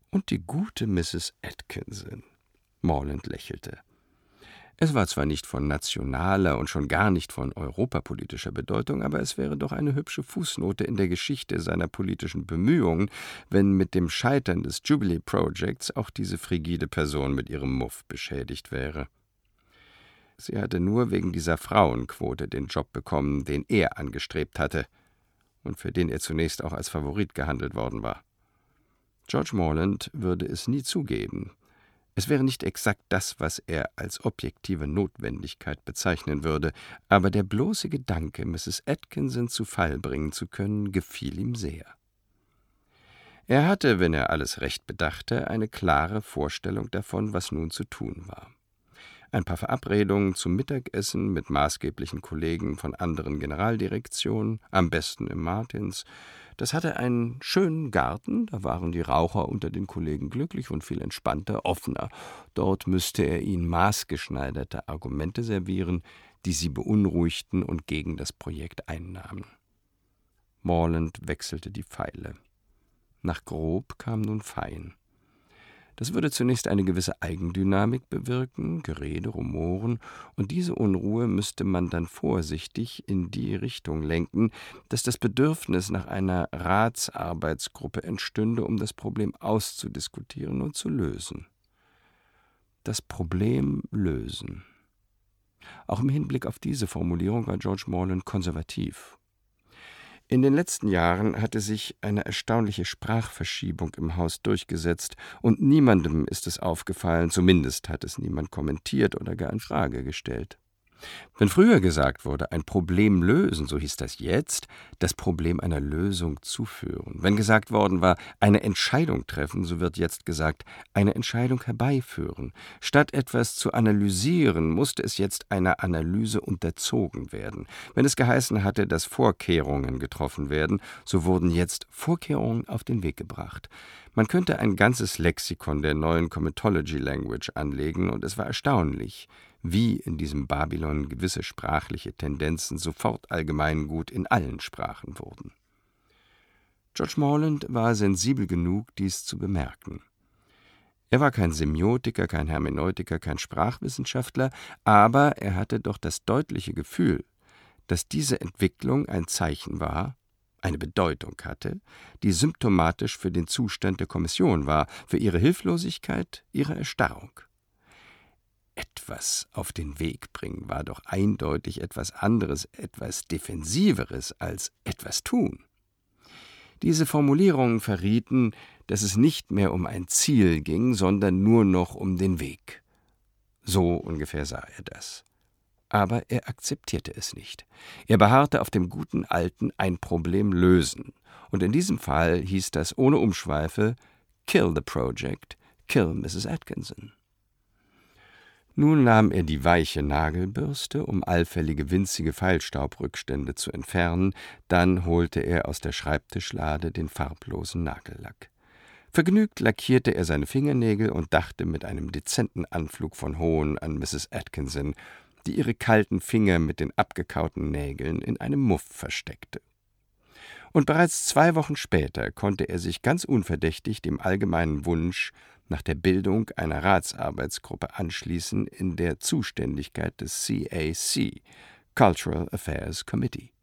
Und die gute Mrs. Atkinson. Morland lächelte. Es war zwar nicht von nationaler und schon gar nicht von europapolitischer Bedeutung, aber es wäre doch eine hübsche Fußnote in der Geschichte seiner politischen Bemühungen, wenn mit dem Scheitern des Jubilee Projects auch diese frigide Person mit ihrem Muff beschädigt wäre. Sie hatte nur wegen dieser Frauenquote den Job bekommen, den er angestrebt hatte und für den er zunächst auch als Favorit gehandelt worden war. George Morland würde es nie zugeben. Es wäre nicht exakt das, was er als objektive Notwendigkeit bezeichnen würde, aber der bloße Gedanke, Mrs. Atkinson zu Fall bringen zu können, gefiel ihm sehr. Er hatte, wenn er alles recht bedachte, eine klare Vorstellung davon, was nun zu tun war. Ein paar Verabredungen zum Mittagessen mit maßgeblichen Kollegen von anderen Generaldirektionen, am besten im Martins. Das hatte einen schönen Garten, da waren die Raucher unter den Kollegen glücklich und viel entspannter, offener. Dort müsste er ihnen maßgeschneiderte Argumente servieren, die sie beunruhigten und gegen das Projekt einnahmen. Morland wechselte die Pfeile. Nach grob kam nun fein. Das würde zunächst eine gewisse Eigendynamik bewirken, Gerede, Rumoren, und diese Unruhe müsste man dann vorsichtig in die Richtung lenken, dass das Bedürfnis nach einer Ratsarbeitsgruppe entstünde, um das Problem auszudiskutieren und zu lösen. Das Problem lösen. Auch im Hinblick auf diese Formulierung war George Morland konservativ. In den letzten Jahren hatte sich eine erstaunliche Sprachverschiebung im Haus durchgesetzt, und niemandem ist es aufgefallen, zumindest hat es niemand kommentiert oder gar in Frage gestellt. Wenn früher gesagt wurde, ein Problem lösen, so hieß das jetzt, das Problem einer Lösung zuführen. Wenn gesagt worden war, eine Entscheidung treffen, so wird jetzt gesagt, eine Entscheidung herbeiführen. Statt etwas zu analysieren, musste es jetzt einer Analyse unterzogen werden. Wenn es geheißen hatte, dass Vorkehrungen getroffen werden, so wurden jetzt Vorkehrungen auf den Weg gebracht. Man könnte ein ganzes Lexikon der neuen Comitology Language anlegen, und es war erstaunlich, wie in diesem Babylon gewisse sprachliche Tendenzen sofort allgemeingut in allen Sprachen wurden. George Morland war sensibel genug, dies zu bemerken. Er war kein Semiotiker, kein Hermeneutiker, kein Sprachwissenschaftler, aber er hatte doch das deutliche Gefühl, dass diese Entwicklung ein Zeichen war, eine Bedeutung hatte, die symptomatisch für den Zustand der Kommission war, für ihre Hilflosigkeit, ihre Erstarrung. Etwas auf den Weg bringen war doch eindeutig etwas anderes, etwas Defensiveres als etwas tun. Diese Formulierungen verrieten, dass es nicht mehr um ein Ziel ging, sondern nur noch um den Weg. So ungefähr sah er das. Aber er akzeptierte es nicht. Er beharrte auf dem guten alten ein Problem lösen. Und in diesem Fall hieß das ohne Umschweife: Kill the project, kill Mrs. Atkinson. Nun nahm er die weiche Nagelbürste, um allfällige winzige Feinstaubrückstände zu entfernen, dann holte er aus der Schreibtischlade den farblosen Nagellack. Vergnügt lackierte er seine Fingernägel und dachte mit einem dezenten Anflug von Hohn an Mrs. Atkinson, die ihre kalten Finger mit den abgekauten Nägeln in einem Muff versteckte. Und bereits 2 Wochen später konnte er sich ganz unverdächtig dem allgemeinen Wunsch nach der Bildung einer Ratsarbeitsgruppe anschließen in der Zuständigkeit des CAC, Cultural Affairs Committee.